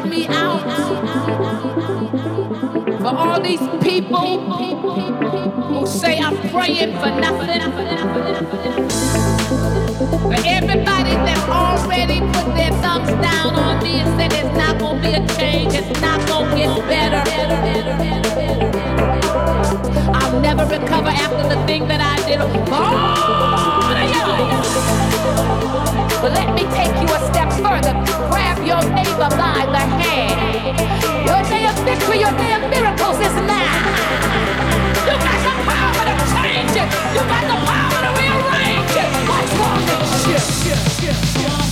put me out. For all these people who say I'm praying for nothing. For everybody that already put their thumbs down on me and said it's not gonna be a change, it's not gonna get better. I'll never recover after the thing that I did. But let me take you a step further. Grab your neighbor by the hand. Your day of victory, your day of miracles is now. You got the power to change it. You got the power to rearrange it. What's wrong with you?